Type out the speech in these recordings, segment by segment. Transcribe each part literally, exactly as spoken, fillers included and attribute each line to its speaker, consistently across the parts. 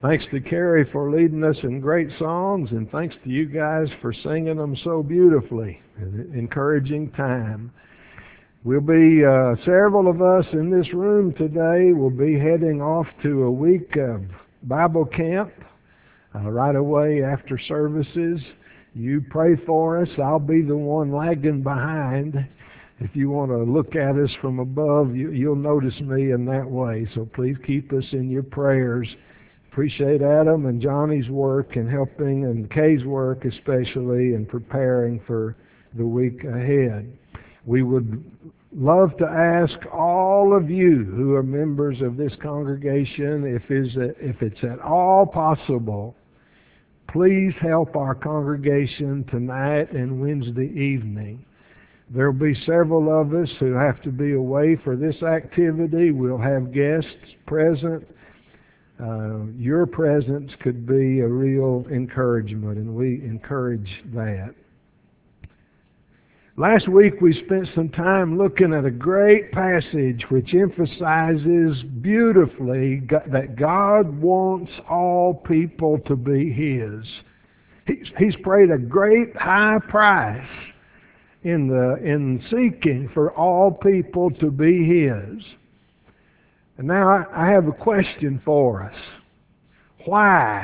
Speaker 1: Thanks to Carrie for leading us in great songs, and thanks to you guys for singing them so beautifully. An encouraging time. We'll be, uh, several of us in this room today will be heading off to a week of Bible camp uh, right away after services. You pray for us. I'll be the one lagging behind. If you want to look at us from above, you, you'll notice me in that way. So please keep us in your prayers. Appreciate Adam and Johnny's work in helping, and Kay's work especially, in preparing for the week ahead. We would love to ask all of you who are members of this congregation, if, is, if it's at all possible, please help our congregation tonight and Wednesday evening. There will be several of us who have to be away for this activity. We'll have guests present. Uh, your presence could be a real encouragement, and we encourage that. Last week we spent some time looking at a great passage which emphasizes beautifully that God wants all people to be His. He's, he's paid a great high price in the in seeking for all people to be His. And now I have a question for us. Why?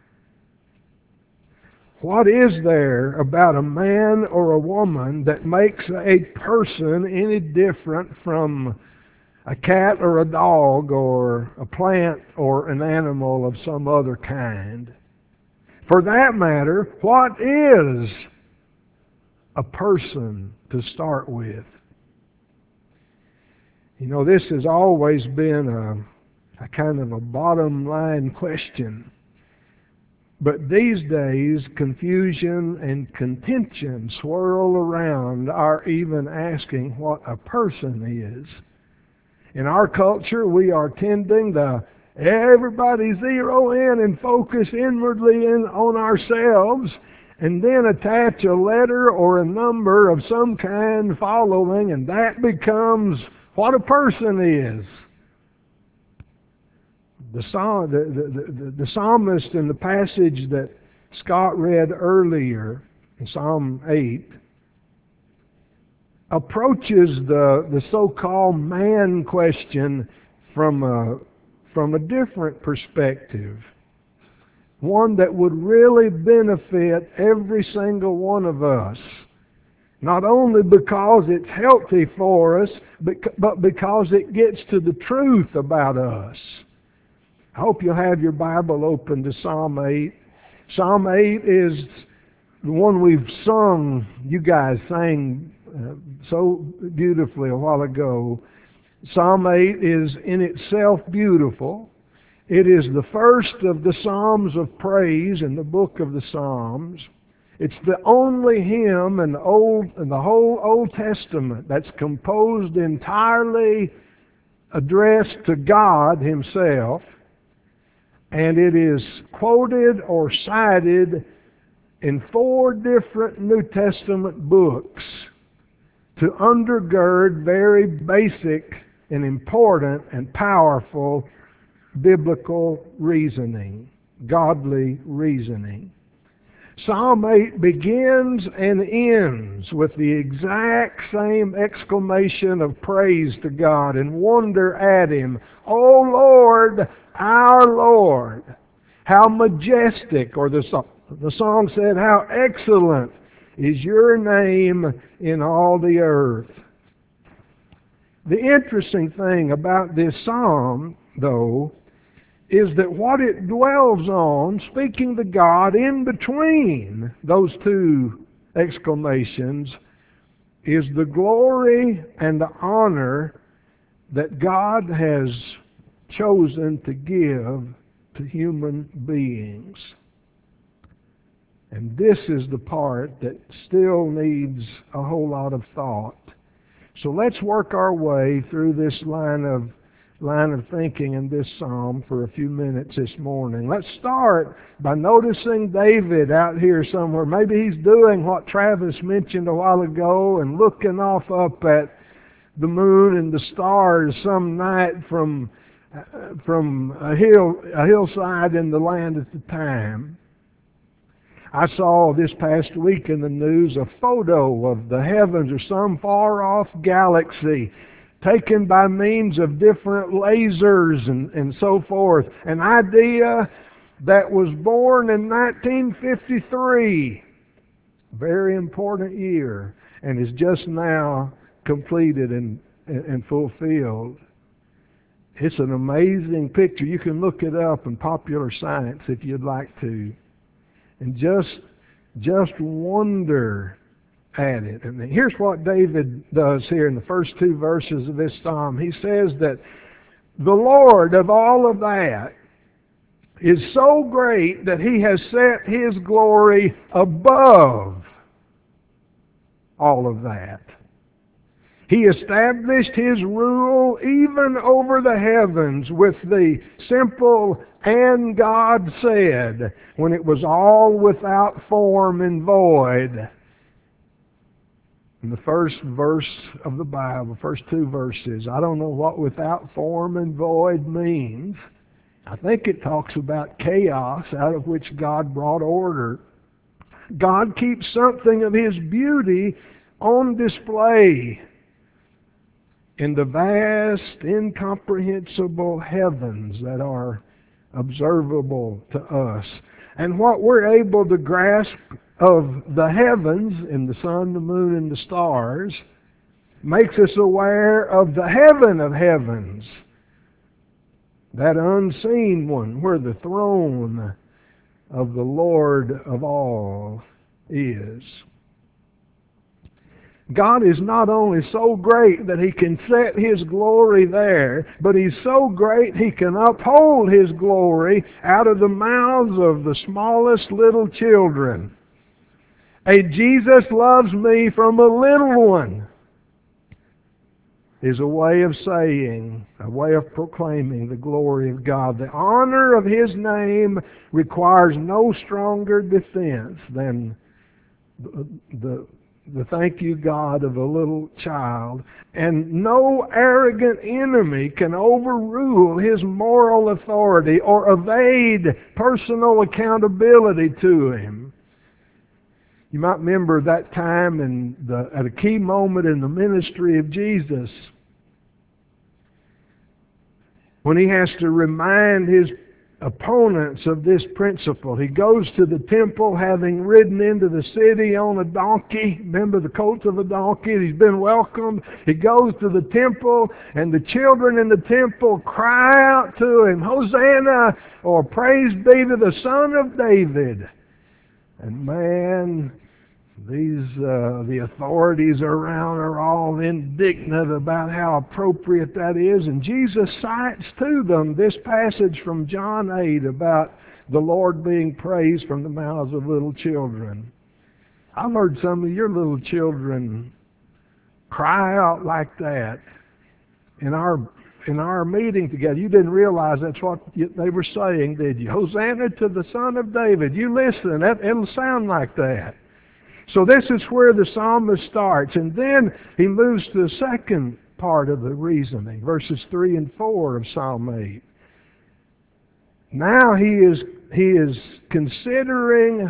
Speaker 1: What is there about a man or a woman that makes a person any different from a cat or a dog or a plant or an animal of some other kind? For that matter, what is a person to start with? You know, this has always been a, a kind of a bottom line question. But these days, confusion and contention swirl around our even asking what a person is. In our culture, we are tending to everybody zero in and focus inwardly in on ourselves, and then attach a letter or a number of some kind following, and that becomes what a person is. The, psalm, the, the, the, the psalmist in the passage that Scott read earlier, in Psalm eight, approaches the, the so-called man question from a, from a different perspective. One that would really benefit every single one of us. Not only because it's healthy for us, but, but because it gets to the truth about us. I hope you'll have your Bible open to Psalm eight. Psalm eight is the one we've sung, you guys sang uh, so beautifully a while ago. Psalm eight is in itself beautiful. It is the first of the Psalms of praise in the book of the Psalms. It's the only hymn in the, Old, in the whole Old Testament that's composed entirely addressed to God Himself. And it is quoted or cited in four different New Testament books to undergird very basic and important and powerful biblical reasoning, godly reasoning. Psalm eight begins and ends with the exact same exclamation of praise to God and wonder at Him. O Lord, our Lord, how majestic, or the song, the song said, how excellent is your name in all the earth. The interesting thing about this psalm, though, is that what it dwells on, speaking to God in between those two exclamations, is the glory and the honor that God has chosen to give to human beings. And this is the part that still needs a whole lot of thought. So let's work our way through this line of line of thinking in this psalm for a few minutes this morning. Let's start by noticing David out here somewhere. Maybe he's doing what Travis mentioned a while ago and looking off up at the moon and the stars some night from from a hill, a hillside in the land at the time. I saw this past week in the news a photo of the heavens or some far-off galaxy taken by means of different lasers and, and so forth. An idea that was born in nineteen fifty-three, very important year, and is just now completed and, and fulfilled. It's an amazing picture. You can look it up in Popular Science if you'd like to. And just, just wonder at it. And here's what David does here in the first two verses of this psalm. He says that the Lord of all of that is so great that He has set His glory above all of that. He established His rule even over the heavens with the simple "and God said" when it was all without form and void. In the first verse of the Bible, first two verses, I don't know what without form and void means. I think it talks about chaos out of which God brought order. God keeps something of His beauty on display in the vast, incomprehensible heavens that are observable to us. And what we're able to grasp of the heavens, in the sun, the moon, and the stars, makes us aware of the heaven of heavens, that unseen one, where the throne of the Lord of all is. God is not only so great that He can set His glory there, but He's so great He can uphold His glory out of the mouths of the smallest little children. A "Jesus loves me" from a little one is a way of saying, a way of proclaiming the glory of God. The honor of His name requires no stronger defense than the, the the "thank you, God" of a little child. And no arrogant enemy can overrule His moral authority or evade personal accountability to Him. You might remember that time in the, at a key moment in the ministry of Jesus, when He has to remind His opponents of this principle. He goes to the temple having ridden into the city on a donkey. Remember the colt of a donkey? He's been welcomed. He goes to the temple, and the children in the temple cry out to Him, "Hosanna," or "Praise be to the Son of David." And man, these uh, the authorities around are all indignant about how appropriate that is. And Jesus cites to them this passage from John eight about the Lord being praised from the mouths of little children. I've heard some of your little children cry out like that in our in our meeting together. You didn't realize that's what they were saying, did you? "Hosanna to the Son of David." You listen, that, it'll sound like that. So this is where the psalmist starts, and then he moves to the second part of the reasoning, verses three and four of Psalm eight. Now he is he is considering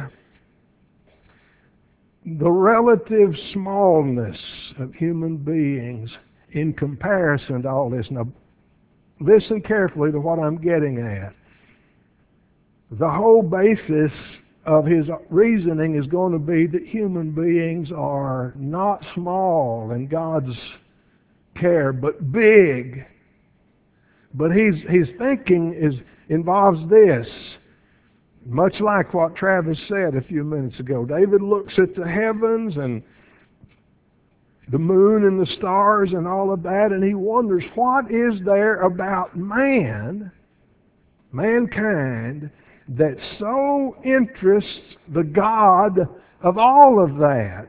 Speaker 1: the relative smallness of human beings in comparison to all this. Now, listen carefully to what I'm getting at. The whole basis of his reasoning is going to be that human beings are not small in God's care, but big. But his his thinking is involves this, much like what Travis said a few minutes ago. David looks at the heavens and the moon and the stars and all of that, and he wonders, what is there about man, mankind, that so interests the God of all of that?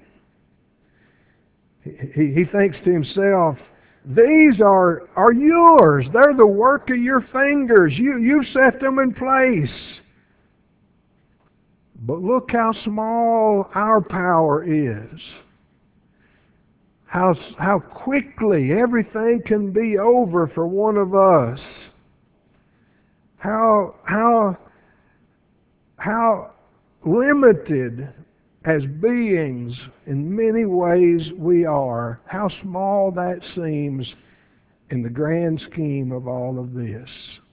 Speaker 1: He, he thinks to himself, these are, are yours. They're the work of your fingers. You, you set them in place. But look how small our power is. How, how quickly everything can be over for one of us. how, how, how limited as beings in many ways we are, how small that seems in the grand scheme of all of this.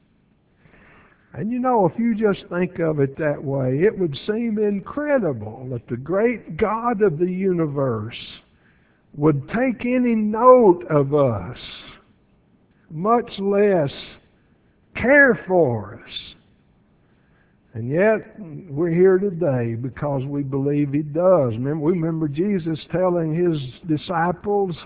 Speaker 1: And you know, if you just think of it that way, it would seem incredible that the great God of the universe would take any note of us, much less care for us. And yet, we're here today because we believe He does. Remember, we remember Jesus telling His disciples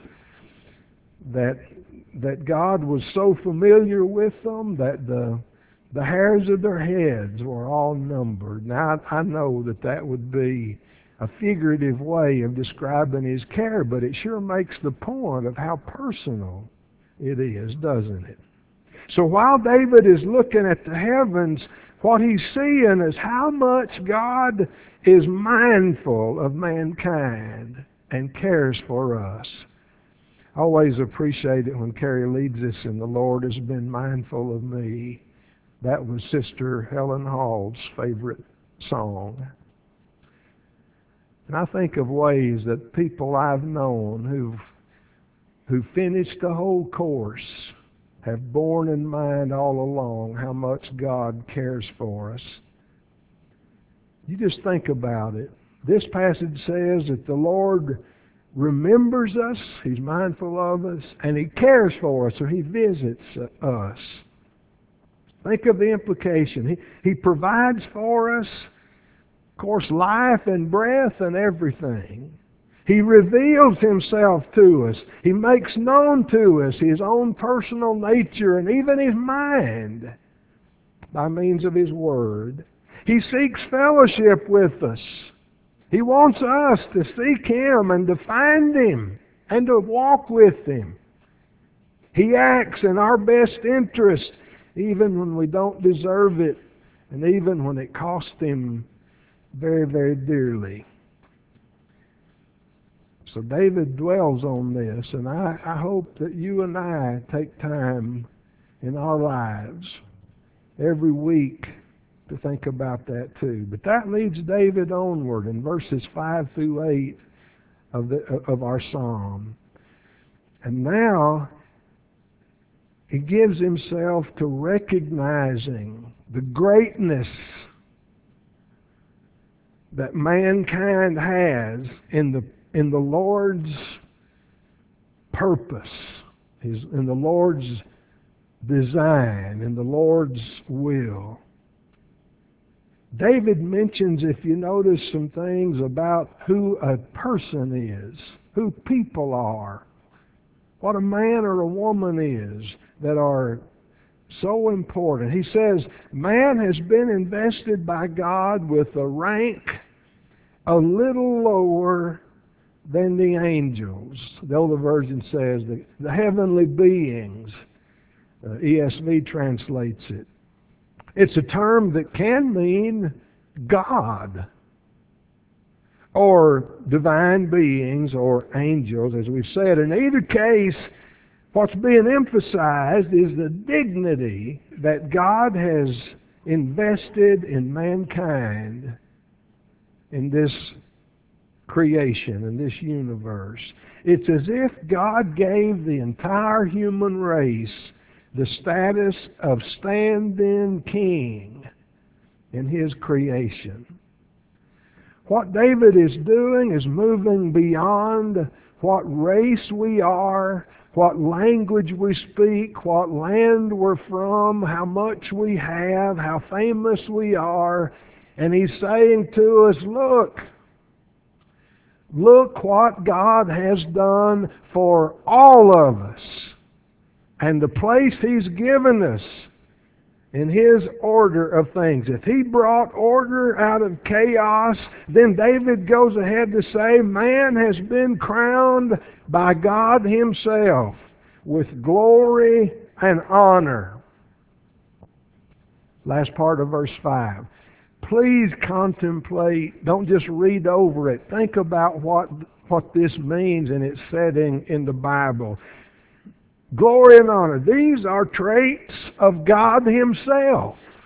Speaker 1: that, that God was so familiar with them that the The hairs of their heads were all numbered. Now, I know that that would be a figurative way of describing His care, but it sure makes the point of how personal it is, doesn't it? So while David is looking at the heavens, what he's seeing is how much God is mindful of mankind and cares for us. I always appreciate it when Carrie leads us in "The Lord has been mindful of me." That was Sister Helen Hall's favorite song. And I think of ways that people I've known who've, who finished the whole course have borne in mind all along how much God cares for us. You just think about it. This passage says that the Lord remembers us, He's mindful of us, and He cares for us, or He visits us. Think of the implication. He, he provides for us, of course, life and breath and everything. He reveals Himself to us. He makes known to us His own personal nature and even His mind by means of His Word. He seeks fellowship with us. He wants us to seek Him and to find Him and to walk with Him. He acts in our best interest even when we don't deserve it, and even when it costs Him very, very dearly. So David dwells on this, and I, I hope that you and I take time in our lives every week to think about that too. But that leads David onward in verses five through eight of, the, of our psalm. And now he gives himself to recognizing the greatness that mankind has in the in the Lord's purpose, His, in the Lord's design, in the Lord's will. David mentions, if you notice, some things about who a person is, who people are, what a man or a woman is that are so important. He says, man has been invested by God with a rank a little lower than the angels. The older version says the, the heavenly beings. Uh, E S V translates it. It's a term that can mean God, or divine beings, or angels, as we've said. In either case, what's being emphasized is the dignity that God has invested in mankind in this creation, in this universe. It's as if God gave the entire human race the status of stand-in king in His creation. What David is doing is moving beyond what race we are, what language we speak, what land we're from, how much we have, how famous we are. And He's saying to us, look, look what God has done for all of us, and the place He's given us in His order of things. If He brought order out of chaos, then David goes ahead to say, man has been crowned by God Himself with glory and honor. Last part of verse five. Please contemplate, don't just read over it. Think about what, what this means in its setting in the Bible. Glory and honor. These are traits of God Himself.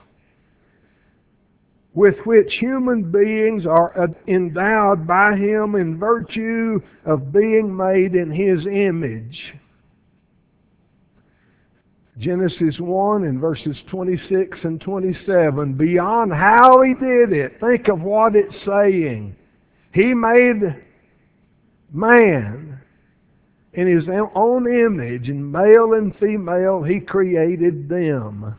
Speaker 1: with which human beings are endowed by Him in virtue of being made in His image. Genesis one in verses twenty-six and twenty-seven, beyond how He did it, think of what it's saying. He made man in His own image, and male and female He created them.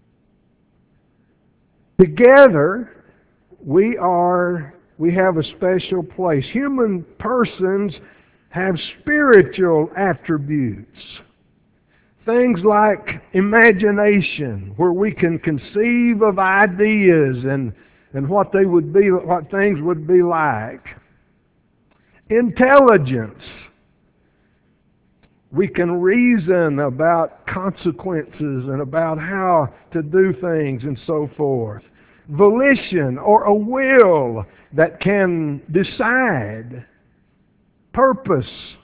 Speaker 1: Together, we are, we have a special place. Human persons have spiritual attributes. Things like imagination, where we can conceive of ideas and, and what they would be, what things would be like. Intelligence. We can reason about consequences and about how to do things and so forth. Volition, or a will that can decide. Purpose.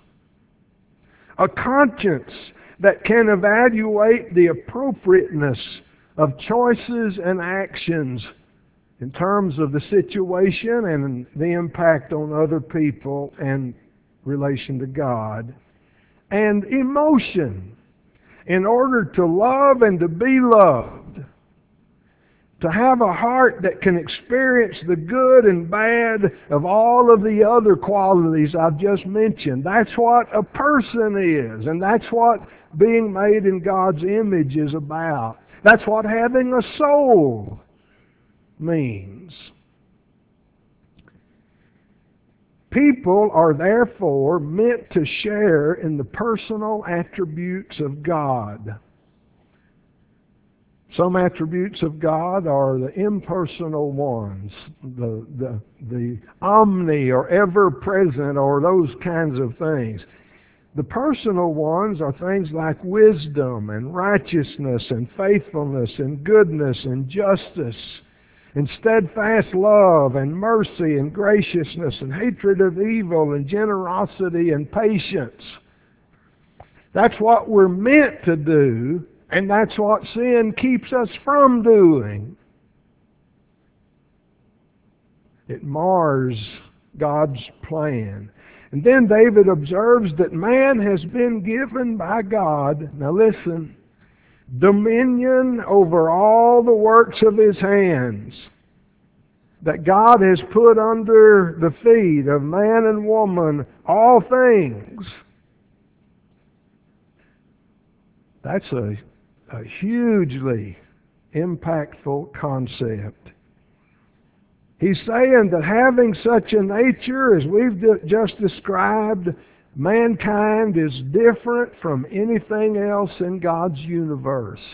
Speaker 1: A conscience that can evaluate the appropriateness of choices and actions in terms of the situation and the impact on other people and relation to God. And emotion, in order to love and to be loved. To have a heart that can experience the good and bad of all of the other qualities I've just mentioned. That's what a person is, and that's what being made in God's image is about. That's what having a soul means. People are therefore meant to share in the personal attributes of God. Some attributes of God are the impersonal ones, the, the, the omni or ever-present or those kinds of things. The personal ones are things like wisdom and righteousness and faithfulness and goodness and justice and steadfast love and mercy and graciousness and hatred of evil and generosity and patience. That's what we're meant to do. And that's what sin keeps us from doing. It mars God's plan. And then David observes that man has been given by God, now listen, dominion over all the works of His hands, that God has put under the feet of man and woman all things. That's a A hugely impactful concept. He's saying that having such a nature as we've just described, mankind is different from anything else in God's universe.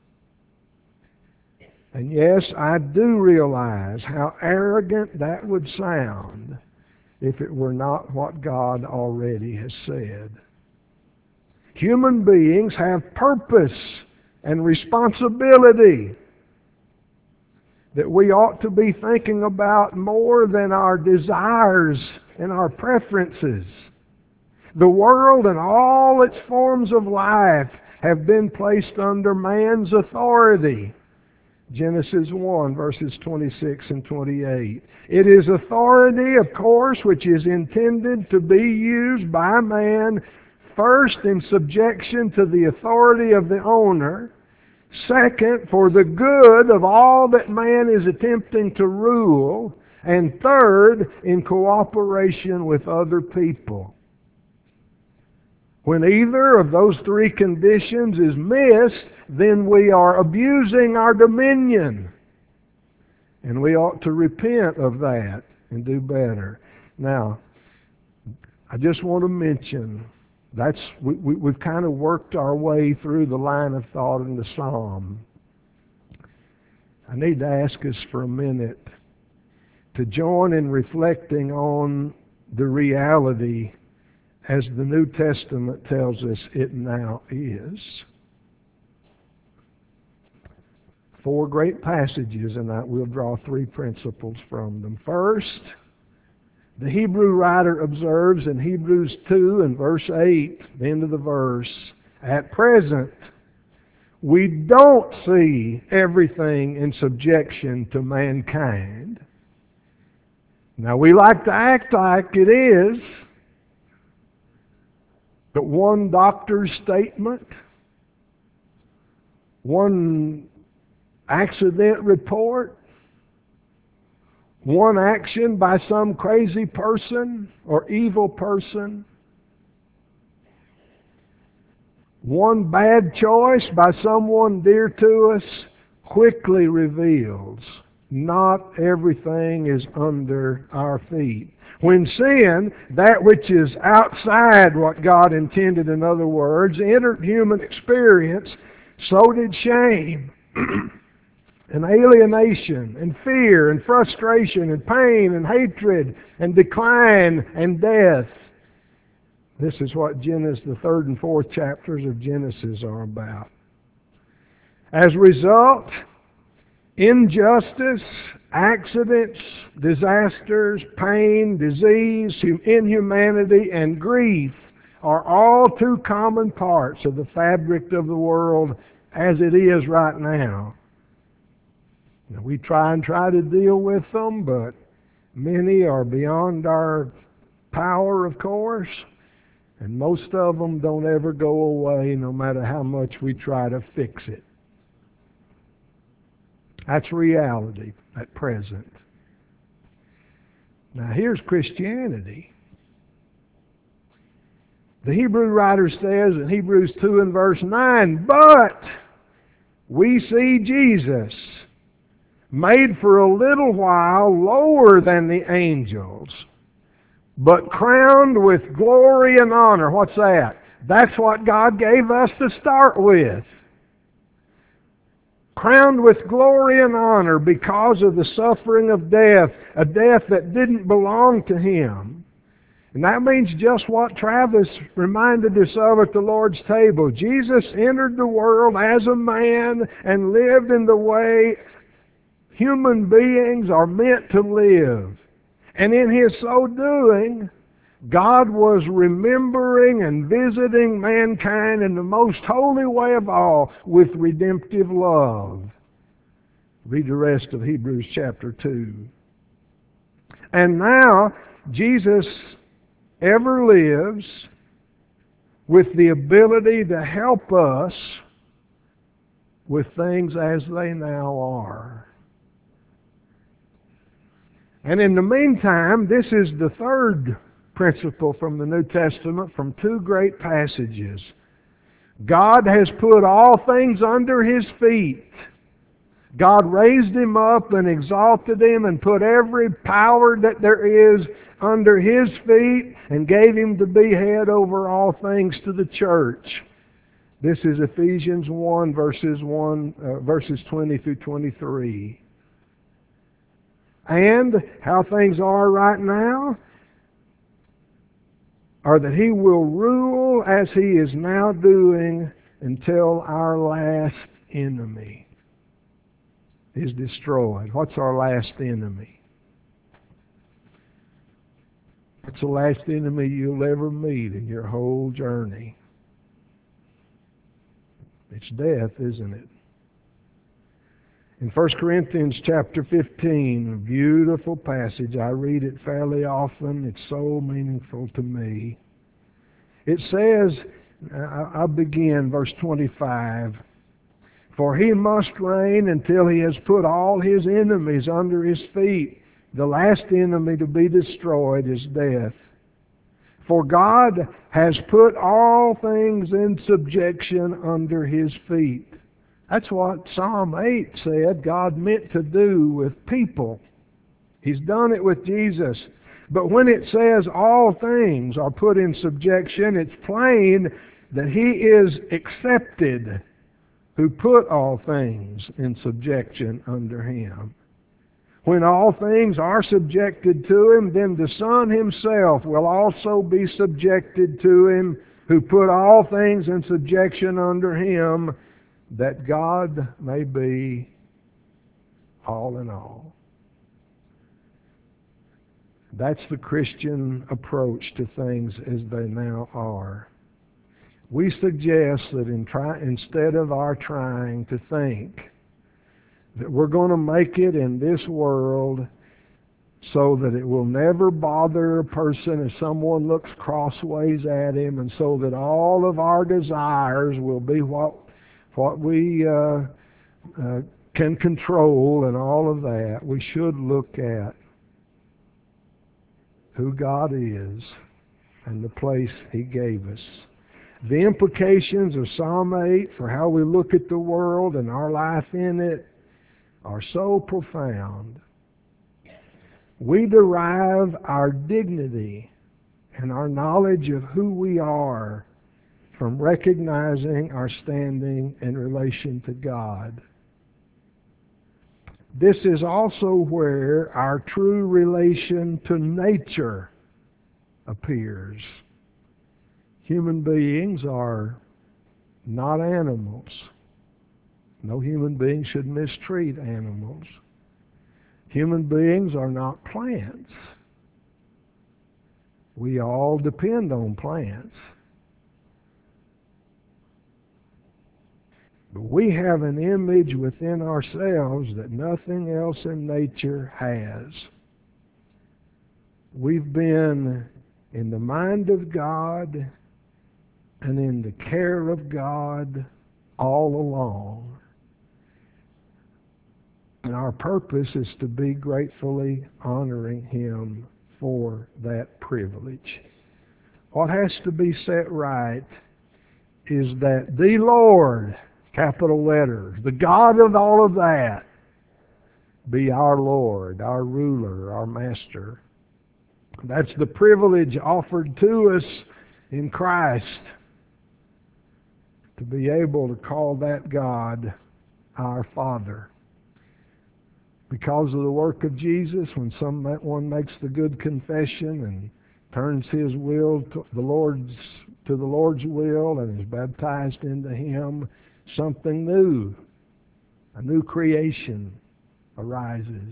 Speaker 1: And yes, I do realize how arrogant that would sound if it were not what God already has said. Human beings have purpose and responsibility that we ought to be thinking about more than our desires and our preferences. The world and all its forms of life have been placed under man's authority. Genesis one, verses twenty-six and twenty-eight. It is authority, of course, which is intended to be used by man first in subjection to the authority of the owner. Second, for the good of all that man is attempting to rule. And third, in cooperation with other people. When either of those three conditions is missed, then we are abusing our dominion. And we ought to repent of that and do better. Now, I just want to mention, That's we, we, we've kind of worked our way through the line of thought in the Psalm. I need to ask us for a minute to join in reflecting on the reality as the New Testament tells us it now is. Four great passages, and I will draw three principles from them. First, the Hebrew writer observes in Hebrews two and verse eight, the end of the verse, at present, we don't see everything in subjection to mankind. Now, we like to act like it is, but one doctor's statement, one accident report, one action by some crazy person or evil person, one bad choice by someone dear to us quickly reveals not everything is under our feet. When sin, that which is outside what God intended, in other words, entered human experience, so did shame and alienation and fear and frustration and pain and hatred and decline and death. This is what Genesis, the third and fourth chapters of Genesis are about. As a result, injustice, accidents, disasters, pain, disease, inhumanity, and grief are all too common parts of the fabric of the world as it is right now. Now, we try and try to deal with them, but many are beyond our power, of course, and most of them don't ever go away no matter how much we try to fix it. That's reality at present. Now here's Christianity. The Hebrew writer says in Hebrews two and verse nine, but we see Jesus made for a little while lower than the angels, but crowned with glory and honor. What's that? That's what God gave us to start with. Crowned with glory and honor because of the suffering of death, a death that didn't belong to Him. And that means just what Travis reminded us of at the Lord's table. Jesus entered the world as a man and lived in the way human beings are meant to live. And in His so doing, God was remembering and visiting mankind in the most holy way of all with redemptive love. Read the rest of Hebrews chapter two. And now, Jesus ever lives with the ability to help us with things as they now are. And in the meantime, this is the third principle from the New Testament from two great passages. God has put all things under His feet. God raised Him up and exalted Him and put every power that there is under His feet and gave Him to be head over all things to the church. This is Ephesians one, verses one, uh, verses twenty through twenty-three. And how things are right now are that He will rule as He is now doing until our last enemy is destroyed. What's our last enemy? What's the last enemy you'll ever meet in your whole journey? It's death, isn't it? In First Corinthians chapter fifteen, a beautiful passage. I read it fairly often. It's so meaningful to me. It says, I'll begin verse twenty-five, for He must reign until He has put all His enemies under His feet. The last enemy to be destroyed is death. For God has put all things in subjection under His feet. That's what Psalm eight said God meant to do with people. He's done it with Jesus. But when it says all things are put in subjection, it's plain that He is accepted who put all things in subjection under Him. When all things are subjected to Him, then the Son Himself will also be subjected to Him who put all things in subjection under Him, that God may be all in all. That's the Christian approach to things as they now are. we suggest that in try, instead of our trying to think that we're going to make it in this world so that it will never bother a person if someone looks crossways at him, and so that all of our desires will be what what we uh, uh, can control and all of that, we should look at who God is and the place He gave us. The implications of Psalm eight for how we look at the world and our life in it are so profound. We derive our dignity and our knowledge of who we are from recognizing our standing in relation to God. This is also where our true relation to nature appears. Human beings are not animals. No human being should mistreat animals. Human beings are not plants. We all depend on plants. But we have an image within ourselves that nothing else in nature has. We've been in the mind of God and in the care of God all along. And our purpose is to be gratefully honoring Him for that privilege. What has to be set right is that the Lord, capital letters, the God of all of that, be our Lord, our ruler, our master. That's the privilege offered to us in Christ, to be able to call that God our Father. Because of the work of Jesus, when someone makes the good confession and turns his will to the Lord's to the Lord's will and is baptized into Him, something new, a new creation arises.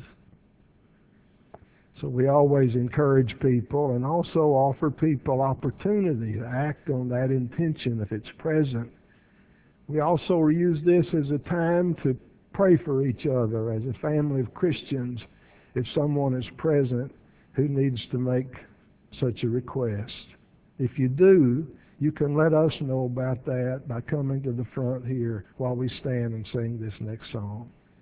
Speaker 1: So we always encourage people and also offer people opportunity to act on that intention if it's present. We also use this as a time to pray for each other as a family of Christians if someone is present who needs to make such a request. If you do, you can let us know about that by coming to the front here while we stand and sing this next song.